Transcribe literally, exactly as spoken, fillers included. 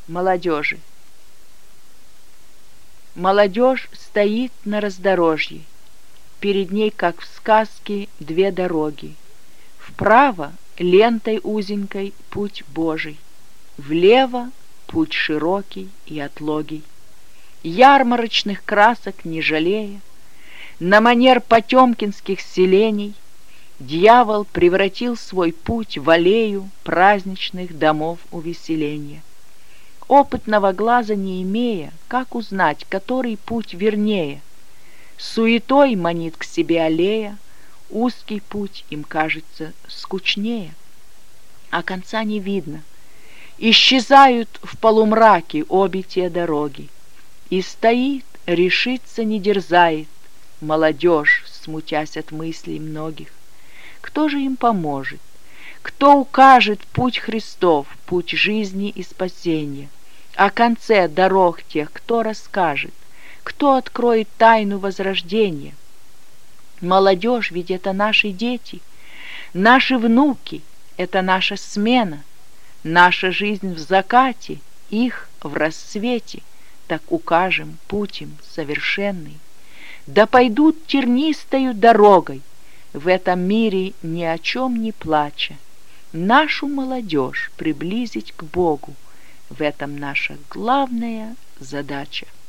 молодежи. Молодежь стоит на раздорожье, перед ней, как в сказке, две дороги. Вправо лентой узенькой путь Божий, влево путь широкий и отлогий. Ярмарочных красок не жалея, на манер потемкинских селений, дьявол превратил свой путь в аллею праздничных домов увеселения. Опытного глаза не имея, как узнать, который путь вернее? Суетой манит к себе аллея, узкий путь им кажется скучнее, а конца не видно. Исчезают в полумраке обе те дороги, и стоит, решиться не дерзает молодежь, смутясь от мыслей многих. Кто же им поможет? Кто укажет путь Христов, путь жизни и спасения? О конце дорог тех кто расскажет? Кто откроет тайну возрождения? Молодежь, ведь это наши дети, наши внуки, это наша смена, наша жизнь в закате, их в рассвете. Так укажем путь им совершенный. Да пойдут тернистою дорогой, в этом мире ни о чем не плача, нашу молодежь приблизить к Богу, в этом наша главная задача.